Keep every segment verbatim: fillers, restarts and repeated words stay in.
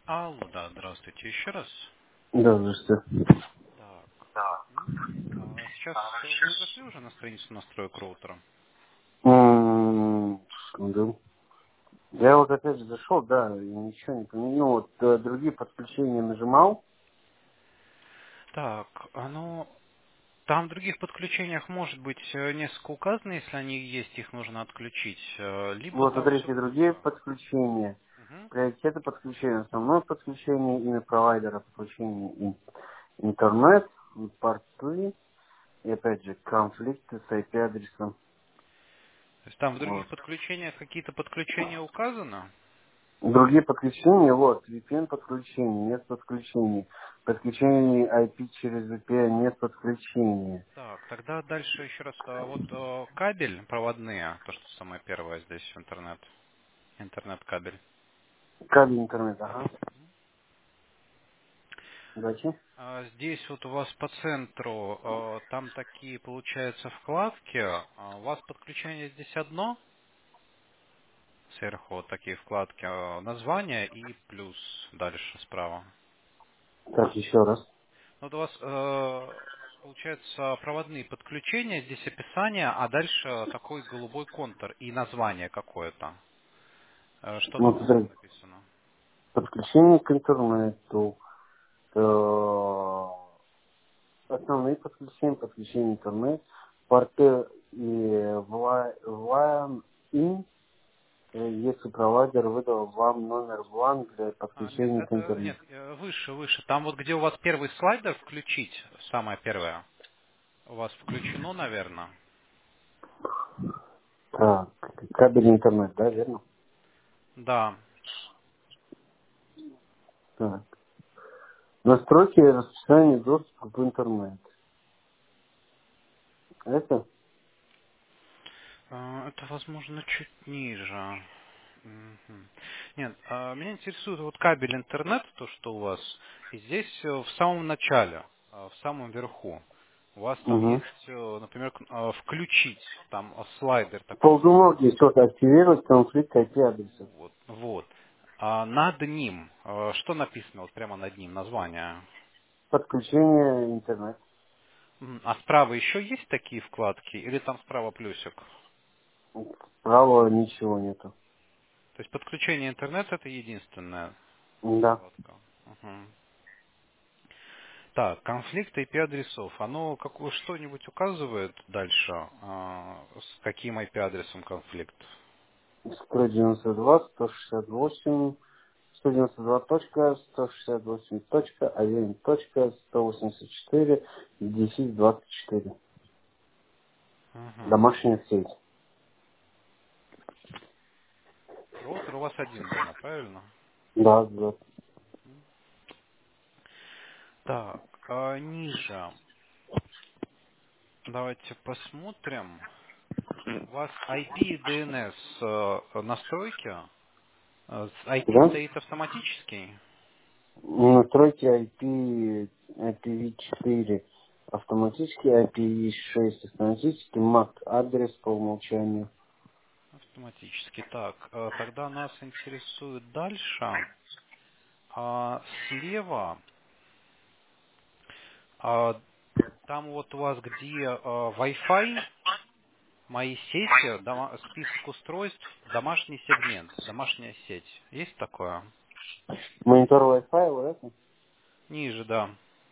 Алло, да, здравствуйте еще раз. Да, за что? Так. М, а сейчас вы зашли уже на страницу настроек роутера? М, да. Я вот опять же зашел, да, и ничего не поменял. Ну, вот э, другие подключения нажимал. Так, оно... Там в других подключениях может быть э, несколько указано, если они есть, их нужно отключить. Э, Либо Вот там все смотрите, другие просто. подключения. Мгм. Приоритеты подключения. Основное подключение, имя провайдера подключения, ин- интернет, порты. И опять же, конфликты с ай пи-адресом. То есть там в других Вот. подключениях какие-то подключения указаны? Другие подключения, вот, ви пи эн подключение, нет подключений. Подключение ай пи через ви пи эн, нет подключения. Так, тогда дальше еще раз. э, Вот э, кабель проводные, то, что самое первое здесь в интернет. Интернет-кабель. Кабель интернет, ага. Дальше. А, Здесь вот у вас по центру, э, там такие, получается, вкладки. А У вас подключение здесь одно, сверху вот такие вкладки, э, название и плюс дальше справа. Так, еще раз. Вот у вас, э, получается, проводные подключения, здесь описание, а дальше такой голубой контур и название какое-то. Э, Что Ну, там у вас смотри, написано? подключение к интернету, э, основные подключения, подключение интернет, порты и ван ин, если провайдер выдал вам номер ван для А, нет, подключения к это нет, интернету. э, выше, выше. Там вот где у вас первый слайдер включить, самое первое, у вас включено, наверное. Так, кабель интернет, да, верно? Да. Так. Настройки и расписание доступа в интернет. Это? А, Это, возможно, чуть ниже. Мгм. Нет, а, меня интересует вот кабель интернет, то, что у вас. И здесь э, в самом начале, а, в самом верху, у вас там Угу. есть, э, например, к- а, включить, там а, слайдер такой есть. Ползунок здесь вот активировать конфликт ай пи-адреса. Вот. Вот. А над ним, э, что написано вот прямо над ним, название? Подключение интернет. М, А справа еще есть такие вкладки? Или там справа плюсик? Справа ничего нету. То есть подключение интернета это единственная Да. вкладка. Мгм. Так, конфликт ай пи-адресов. Оно какое что-нибудь указывает дальше? а, с каким ай пи-адресом конфликт? сто девяносто два, сто шестьдесят восемь, сто девяносто два точка, сто шестьдесят восемь точка, один точка, сто восемьдесят четыре, десять двадцать четыре. Мгм. Домашняя сеть. Роутер у вас один дома, правильно? Да, да. Так, а ниже. Давайте посмотрим. У вас ай пи и ди эн эс э, настройки. Э, с ай пи Да? стоит автоматический. Настройки ай пи, ай пи ви четыре автоматически, ай пи ви шесть автоматически, мак адрес по умолчанию. Автоматически. Так, э, тогда нас интересует дальше. А слева, а, там вот у вас где э, Wi-Fi, мои сети, дома- список устройств, домашний сегмент, домашняя сеть. Есть такое? Монитор Wi-Fi, вот это. Ниже, да.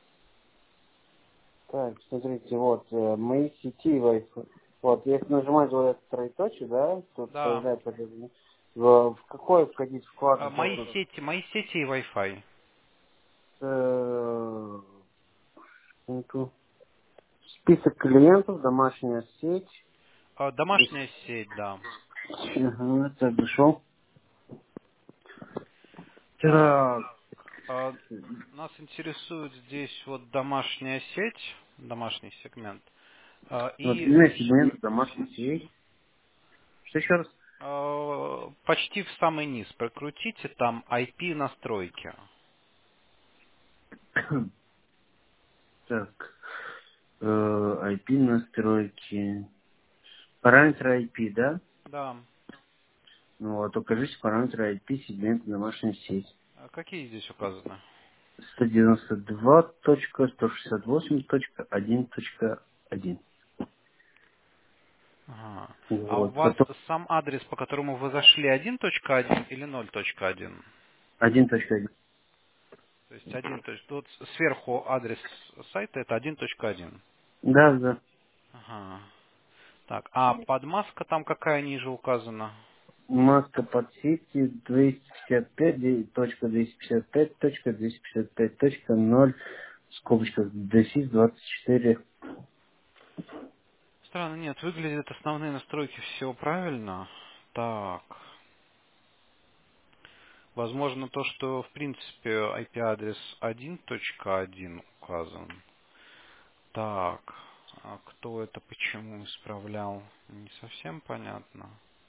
Так, смотрите, вот, э, мои сети Wi-Fi. Вот, если нажимать вот это троеточие, да, тут Да. появляется, это, в, в какой входить А, вкладок, вот мои тут, сети, мои сети и Wi-Fi. э, ну, тут список клиентов, домашняя сеть. А, И домашняя с- сеть, да. Ага, так, дошел. Так. Так, А, нас интересует здесь вот домашняя сеть, домашний сегмент. А, вот и имя сегмент домашняя сеть. Что еще раз? а, почти в самый низ прокрутите, там ай пи настройки. Так, э, ай пи настройки. Параметры ай пи, да? Да. Ну вот, укажите параметры ай пи сегмента домашняя сеть. какие здесь указаны? сто девяносто два точка сто шестьдесят восемь точка один точка один. Ага. А у Вот. вас Потом сам адрес, по которому вы зашли, один точка один или ноль точка один? один точка один. То есть один, то есть тут сверху адрес сайта это один точка один. Да, да. Ага. Так, а подмазка там какая ниже указана? Маска под сети двести пятьдесят пять точка двести пятьдесят пять точка двести пятьдесят пять точка ноль в скобочках дефис двадцать четыре. Странно, нет, выглядят основные настройки все правильно. Так, возможно то, что в принципе ай пи-адрес один точка один указан. Так, а кто это почему исправлял, не совсем понятно.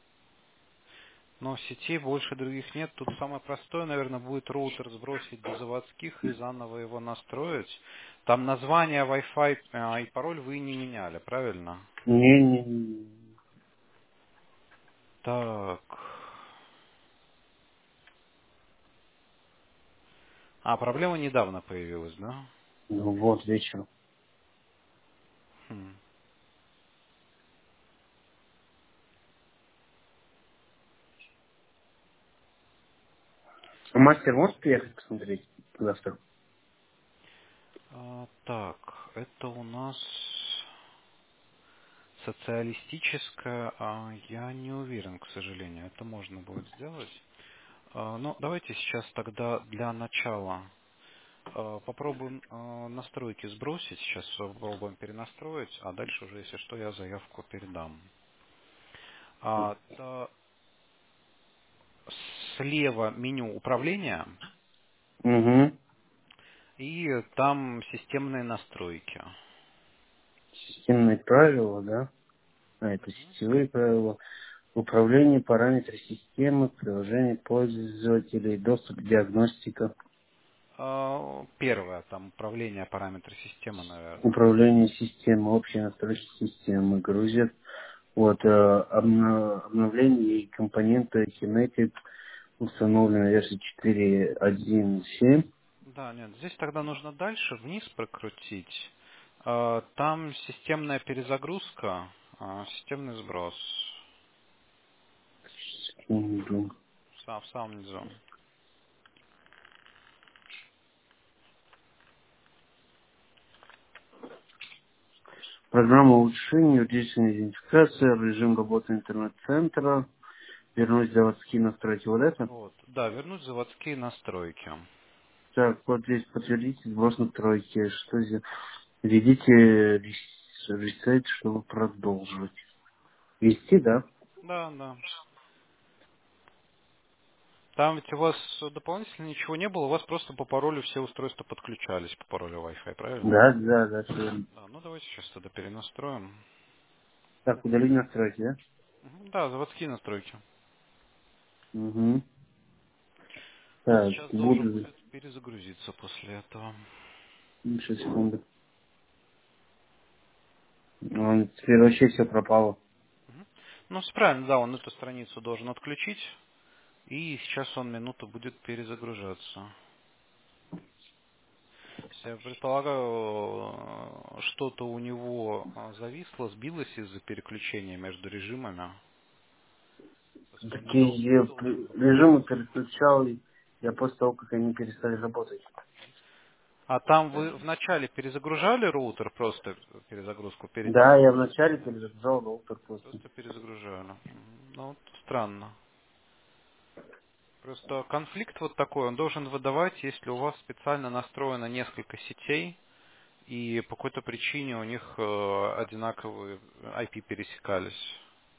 Но сетей больше других нет. Тут самое простое, наверное, будет роутер сбросить до заводских и заново его настроить. Там название Wi-Fi а, и пароль вы не меняли, правильно? Не, не, не. Так. А, проблема недавно появилась, да? Ну вот, вечером. Хм. А мастер может приехать посмотреть завтра? А, так, это у нас социалистическая, а, я не уверен, к сожалению. Это можно будет сделать. А, ну, давайте сейчас тогда для начала а, попробуем а, настройки сбросить. Сейчас попробуем перенастроить, а дальше уже, если что, я заявку передам. А, та- слева меню управления, Угу. и там системные настройки. Системные правила, да? А, это сетевые правила. Управление, параметры системы, приложение пользователей, доступ к диагностика. А, Первое, там управление параметры системы, наверное. Управление системой, общие настройки системы, грузят. Вот, э, обна- обновление и компоненты Kinetic установлена версия четыре точка один точка семь. Да, нет, здесь тогда нужно дальше вниз прокрутить. А, Там системная перезагрузка, а, системный сброс. Секунду. В сам- в самом низу. Программа улучшения, юридическая идентификация, режим работы интернет-центра, вернуть заводские настройки. Вот это. Вот. Да, вернуть заводские настройки. Так, вот здесь подтвердите сброс настройки. Что здесь? Введите рес- ресет, чтобы продолжить. Ввести, да? Да, да. Там ведь у вас дополнительно ничего не было, у вас просто по паролю все устройства подключались по паролю Wi-Fi, правильно? Да, да, да, всё верно. Да, ну давайте сейчас тогда перенастроим. Так, удалить настройки, да? Мгм, Да, заводские настройки. Угу. Он Так, сейчас должен буду... будет перезагрузиться после этого. Еще секунду. Он теперь вообще все пропало. Мгм. Ну, с- правильно, да, он эту страницу должен отключить, и сейчас он минуту будет перезагружаться. То есть я предполагаю, э, что-то у него э, зависло, сбилось из-за переключения между режимами. Просто он не, Такие дол- не я должен был режимы включиться. переключал и я после того, как они перестали работать. А там вы вначале перезагружали роутер, просто перезагрузку перед тем, Да, как я зайти, вначале нет? перезагружал роутер просто. Просто перезагружали. Мгм. Ну, вот странно. Просто конфликт вот такой, он должен выдавать, если у вас специально настроено несколько сетей, и по какой-то причине у них э, одинаковые ай пи пересекались.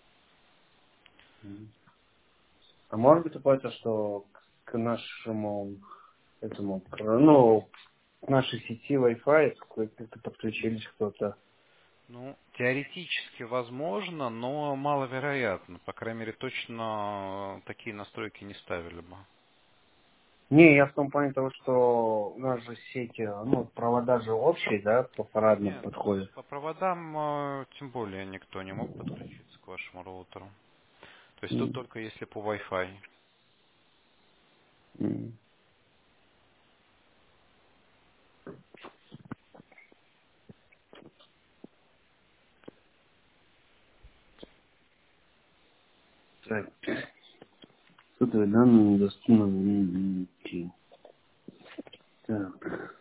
Мгм. А может быть такое, то, что к нашему этому, к- ну, к нашей сети Wi-Fi как-то подключились кто-то. Ну, теоретически возможно, но маловероятно. По крайней мере, точно э, такие настройки не ставили бы. Не, я в том плане того, что у нас же сети, ну, провода же общие, да, по парадным Нет, подходят. по проводам э, тем более никто не мог подключиться к вашему роутеру. То есть тут М, только если по Wi-Fi. м. Твои данные недоступны. Так.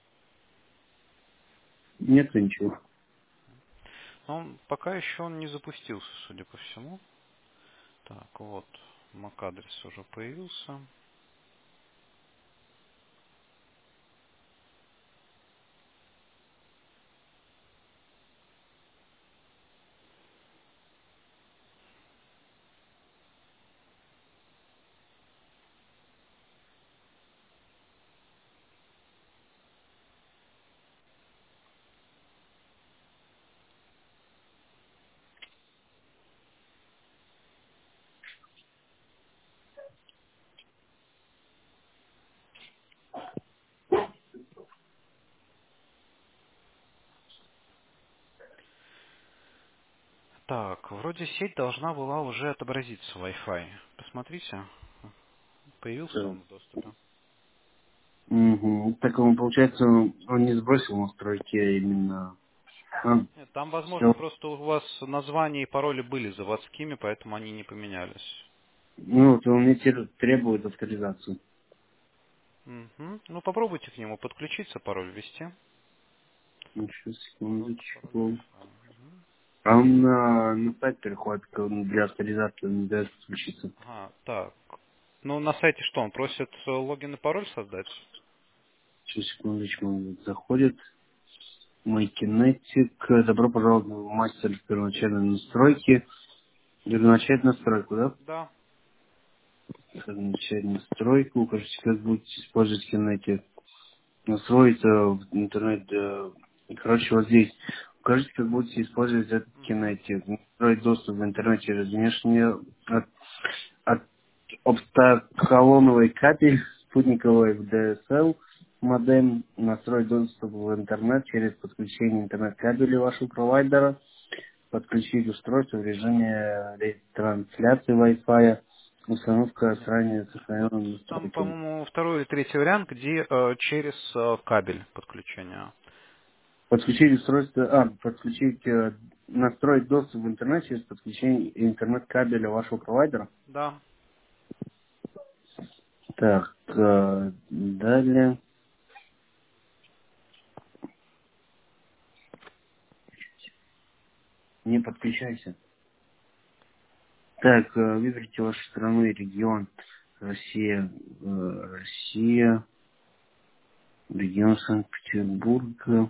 Нет ничего. Ну, пока еще он не запустился, судя по всему. Так, вот, MAC-адрес уже появился. Так, вроде сеть должна была уже отобразиться Wi-Fi. Посмотрите, появился Так. он в доступе. Угу. Так он, получается, он не сбросил настройки, а именно... А, Нет, там, возможно, всё. просто у вас названия и пароли были заводскими, поэтому они не поменялись. Ну, вот он мне теперь требует авторизацию. Мгм. Ну, попробуйте к нему подключиться, пароль ввести. Ну, сейчас, Пароль, пароль секундочку. Wi-Fi. Мгм. А он на, на сайт переходит к- для авторизации, не дает подключиться. Ага, так. Ну, на сайте что, он просит э, логин и пароль создать? Сейчас, секундочку, он заходит. Мой кинетик. Добро пожаловать в мастер первоначальной настройки. Первоначальную настройку, да? Да. Первоначальную настройку. Укажите, как будете использовать кинетик. Настроить э, в интернет. э, Короче, вот здесь. Укажите, как будете использовать этот Мгм. кинетик. Настроить доступ в интернет через внешнее от, от оптоколоновый кабель, спутниковый в ди эс эл модем, настроить доступ в интернет через подключение интернет-кабеля вашего провайдера, подключить устройство в режиме ретрансляции Wi-Fi, установка с Нет. ранее сохраненными Там, настройками. по-моему, второй или третий вариант, где э, через э, кабель подключения. Подключить устройство, а, подключить, э, настроить доступ в интернет через подключение интернет-кабеля вашего провайдера. Да. Так, э, далее. Не подключайся. Так, э, выберите вашу страну и регион. Россия, э, Россия, регион Санкт-Петербурга.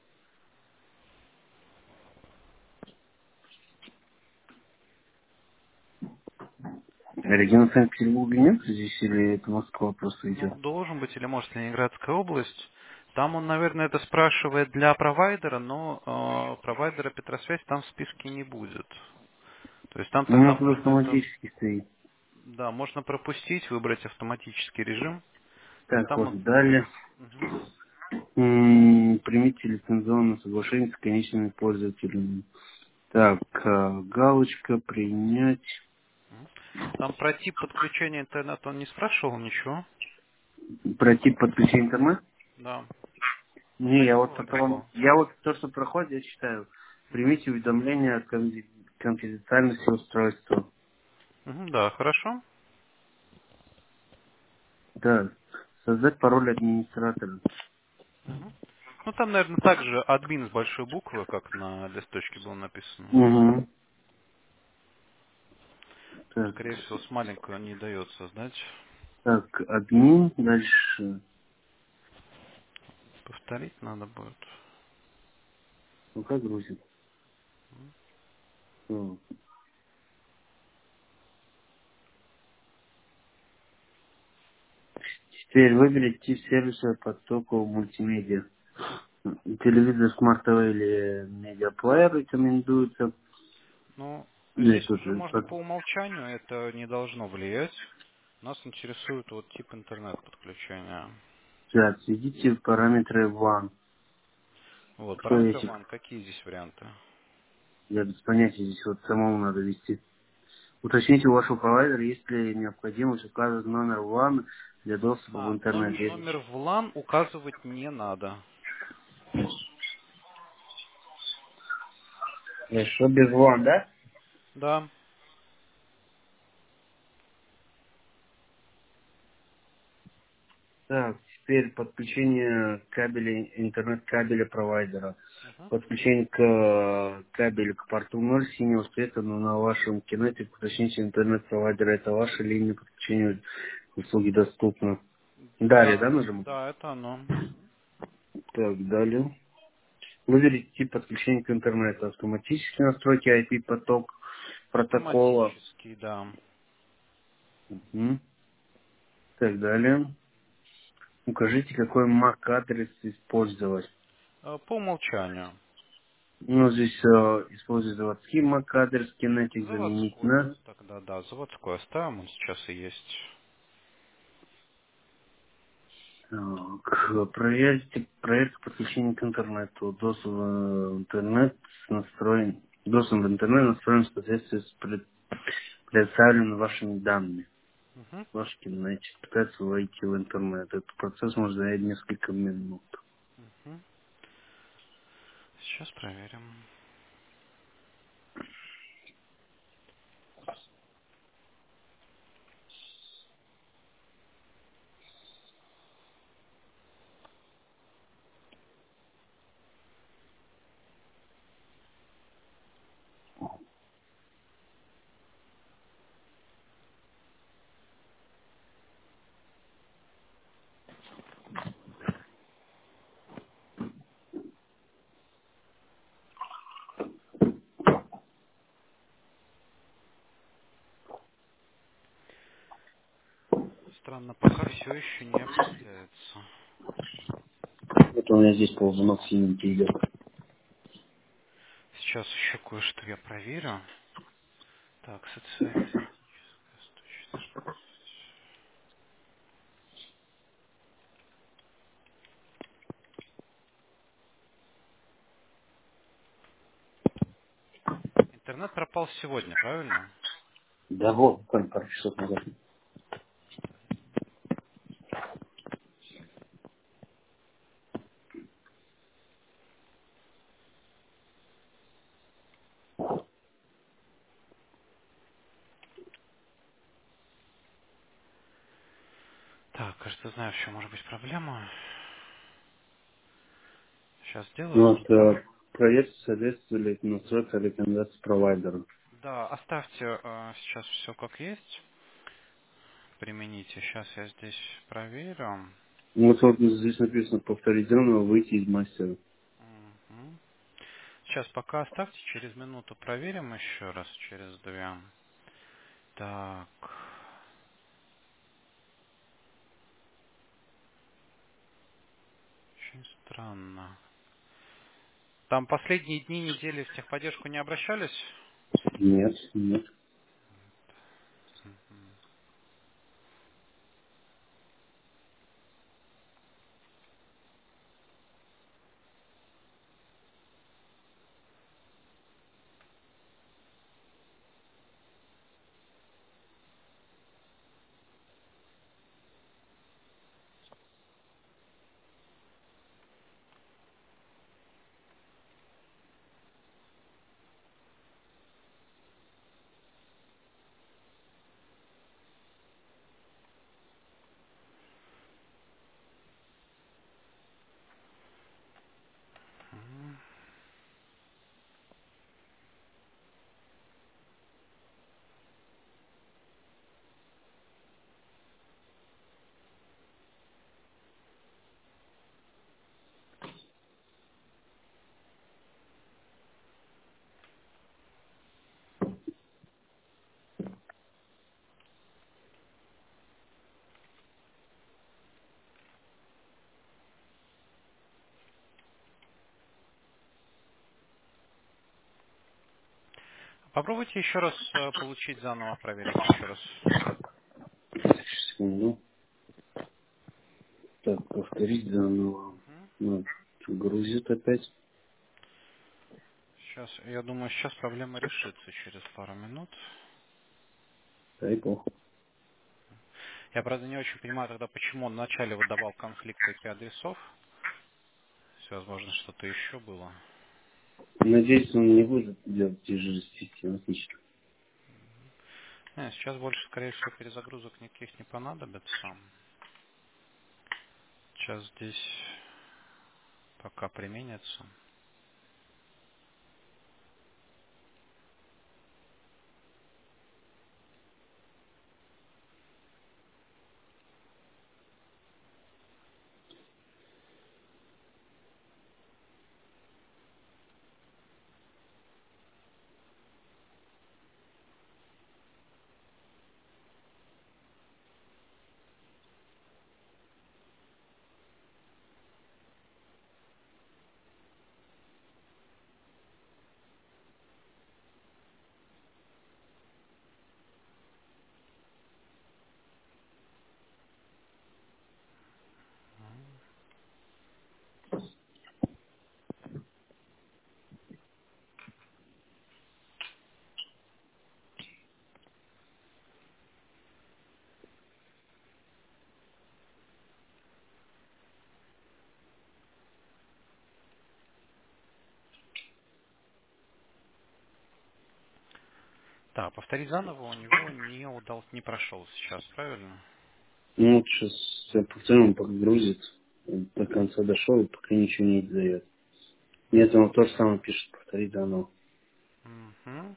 Регион Санкт-Петербурга нет здесь или это Москва просто Ну, идет? должен быть, или может Ленинградская область. Там он, наверное, это спрашивает для провайдера, но э, провайдера Петросвязь там в списке не будет. То есть там У меня тогда тут можно это, автоматически стоит. да, можно пропустить, выбрать автоматический режим, и Так, там вот он... далее. Мгм. М, Примите лицензионное соглашение с конечными пользователями. Так, э, галочка, принять. Мгм. Там про тип подключения интернета он не спрашивал ничего. Про тип подключения интернет? Да. Ну, Не, для я него вот вроде потом, было. я вот то, что проходит, я читаю. Мгм. Примите уведомление о конфи- конфиденциальности устройства. Мгм, да, хорошо. Да. Создать пароль администратора. Мгм. Ну, там, наверное, также админ с большой буквы, как на листочке было написано. Угу. Там, Так. скорее всего, с маленького не дает создать. Так, админ. Дальше. Повторить надо будет. Ну как грузит? О. Теперь выберите тип сервиса потоку мультимедиа. Телевизор, смарт-ТВ или медиаплеер рекомендуется. Ну, Или здесь тут уже же можно под- по умолчанию, это не должно влиять. Нас интересует вот тип интернет-подключения. так, введите параметры ван. Вот, Что параметры есть? ван, какие здесь варианты? Я без понятия, здесь вот самому надо ввести. Уточните у вашего провайдера, есть ли необходимость указывать номер ван для доступа в А, интернет. ном- номер в лан указывать не надо. Э, Что без ван, да? Да. Так, теперь подключение кабеля, интернет-кабеля провайдера. Угу. Подключение к э, кабелю к порту ноль синего цвета, но на вашем кинете подключение интернет-провайдера. Это ваша линия подключения услуги доступна. Далее, да, Да, нажимаем? да, это оно. Так, далее. Выберите тип подключения к интернету. Автоматические настройки ай пи-поток протокола. Автоматический, да. Мгм. Так, далее. Укажите, какой мак-адрес использовать. Э, По умолчанию. Ну, здесь э, используют заводский мак-адрес, кинетик заменить Заводской. на. Тогда да, заводской оставим, он сейчас и есть. Так, проверьте, проверьте подключение к интернету. Доступ в интернет настроен. Доступ в интернет настроен в соответствии с пред- предоставленными вашими данными. Угу. Ваш кинетик пытается войти в интернет. Этот процесс может занять несколько минут. Угу. Сейчас проверим. Странно, пока все еще не определяется. Вот у меня здесь ползунок синенький идет. Сейчас еще кое-что я проверю. Так, социокритическая точность. Интернет пропал сегодня, правильно? Да вот, буквально пару часов назад. Так, кажется, знаю, в чем может быть проблема. Сейчас сделаю. Ну, вот, э, проверьте, соответствует ли настройка рекомендаций провайдера. Да, оставьте э, сейчас все как есть. Примените. Сейчас я здесь проверю. Ну, вот, вот здесь написано повторить заново, выйти из мастера. Мгм. Сейчас пока оставьте, через минуту проверим еще раз, через две. Так, очень странно. Там последние дни недели в техподдержку не обращались? Нет, нет. Мгм. Мгм. Попробуйте еще раз э, получить заново, проверить еще раз. Секунду. Так, повторить заново. Мгм. Ну, грузит опять. Сейчас, я думаю, сейчас проблема решится через пару минут. Дай бог. Я, правда, не очень понимаю тогда, почему он вначале выдавал конфликт ай пи-адресов. Все, возможно, что-то еще было. Надеюсь, он не будет делать те же системы. Отлично. Не, сейчас больше, скорее всего, перезагрузок никаких не понадобится. Сейчас здесь пока применится. Да, повторить заново у него не удал, не прошел сейчас, правильно? Ну, вот сейчас я повторю, он пока грузит. Он до конца дошел и пока ничего не дает. Нет, он то же самое пишет, повторить заново. Угу.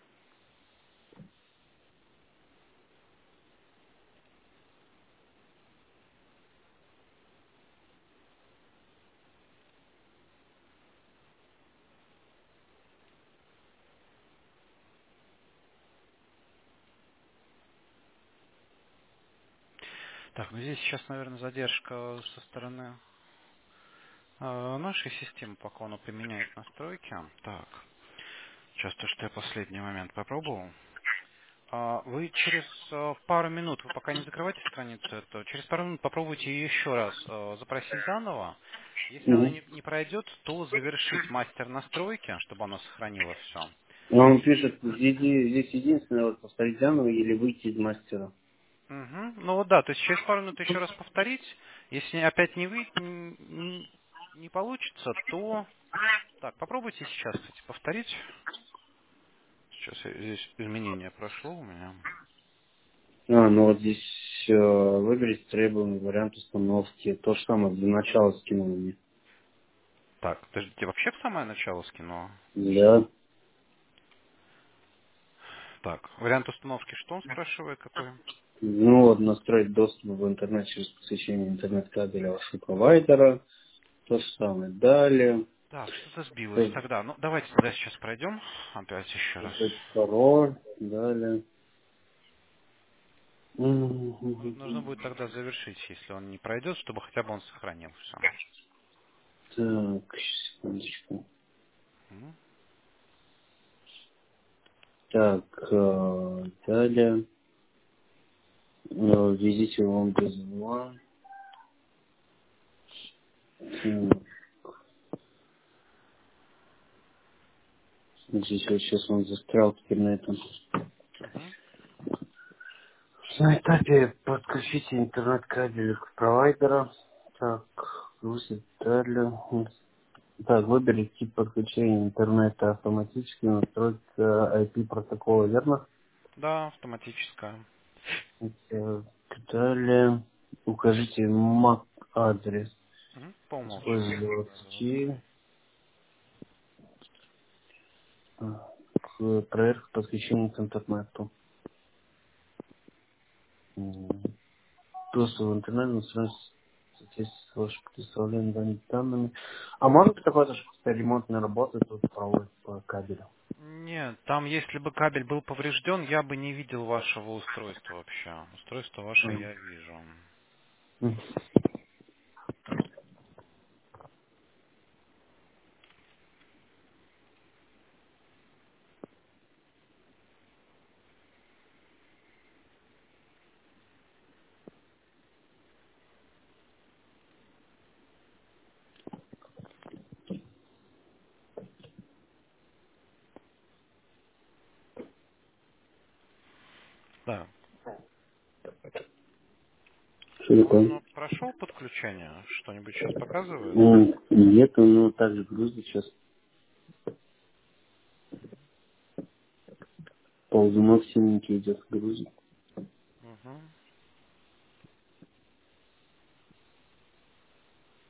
Так, ну здесь сейчас, наверное, задержка со стороны э, нашей системы, пока он применяет настройки. Так, сейчас то, что я последний момент попробовал. А, Вы через э, пару минут, вы пока не закрывайте страницу, эту, через пару минут попробуйте ее еще раз э, запросить заново. Если она Угу. не, не пройдет, то завершить мастер настройки, чтобы оно сохранило все. Но он И, пишет, здесь, здесь единственное, вот повторить заново или выйти из мастера. Мгм. Ну вот да, то есть через пару минут еще раз повторить. Если опять не вы, не, не получится, то так, попробуйте сейчас, кстати, повторить. Сейчас я- здесь изменение прошло у меня. А, ну вот здесь э, выберите требуемый вариант установки. То же самое для начала скинул мне. Так, подождите, вообще в самое начало скину. Да. Так, вариант установки что он спрашивает, какой? Ну вот настроить доступ в интернет через подключение интернет-кабеля вашего провайдера. То же самое. Далее. Так, что-то сбилось Создать тогда. Ну, давайте тогда сейчас пройдем. Опять еще раз. пароль. Далее. Ну, нужно будет тогда завершить, если он не пройдет, чтобы хотя бы он сохранил все. Так, секундочку. Так, э, далее. Э, Введите вам два. Здесь вот сейчас он застрял теперь на этом. На этапе подключите интернет-кабель к провайдера. Так, грузит далее. Так, выберите тип подключения интернета автоматически, настройка ай пи протокола, верно? Да, автоматическая. Так, далее укажите эм эй си адрес. Мгм. По умолчанию Использовать указывать. чи. К проверке подключения к интернету. М, Доступ в интернет настроить в соответствии с вашими представленными данными. А может быть такое, что ремонтная работа тут проводит по кабелю? Нет, там если бы кабель был поврежден, я бы не видел вашего устройства вообще. Устройство ваше М. я вижу. М. Да. Что такое? Он прошел подключение? Что-нибудь сейчас показывает? М, Нет, он также грузит сейчас. Ползунок синенький идет, грузит. Угу.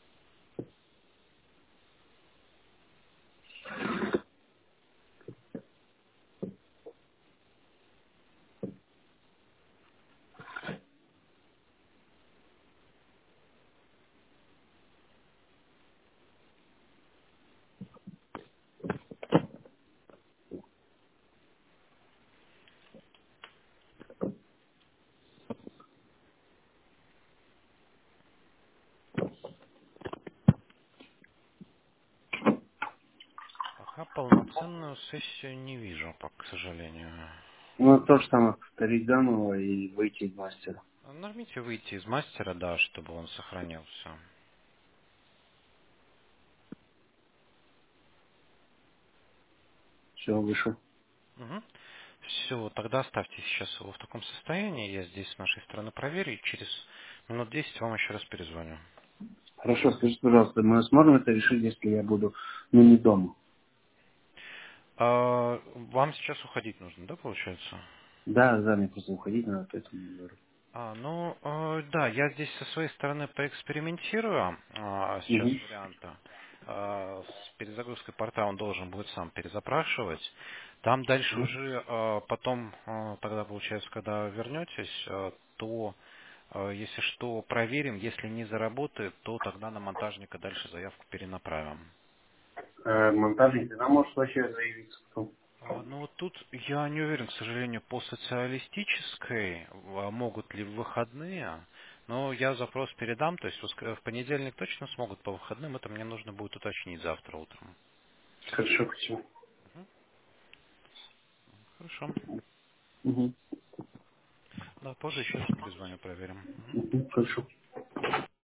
Пока полноценную сессию не вижу, по- к сожалению. Ну, то же самое, повторить заново и выйти из мастера. Нажмите выйти из мастера, да, чтобы он сохранился. Все, вышел. Все, тогда оставьте сейчас его в таком состоянии. Я здесь с нашей стороны проверю и через минут десять вам еще раз перезвоню. Хорошо, скажите, пожалуйста, мы сможем это решить, если я буду, ну, не дома? А, вам сейчас уходить нужно, да, получается? Да, да, мне просто уходить надо, поэтому говорю. А, ну, э, да, я здесь со своей стороны поэкспериментирую а, сейчас Угу. варианта. А, с перезагрузкой порта он должен будет сам перезапрашивать. Там дальше Угу. уже э, потом, э, тогда получается, когда вернетесь, э, то, э, если что, проверим. Если не заработает, то тогда на монтажника дальше заявку перенаправим. Э, монтажник, ты нам можешь вообще заявиться потом? А, Ну вот тут я не уверен, к сожалению, по социалистической а, могут ли в выходные, но я запрос передам, то есть в воск- в понедельник точно смогут по выходным, это мне нужно будет уточнить завтра утром. Хорошо, спасибо. Мгм. Хорошо. Угу. Да, позже еще раз перезвоню, проверим. Мгм. Угу. Хорошо.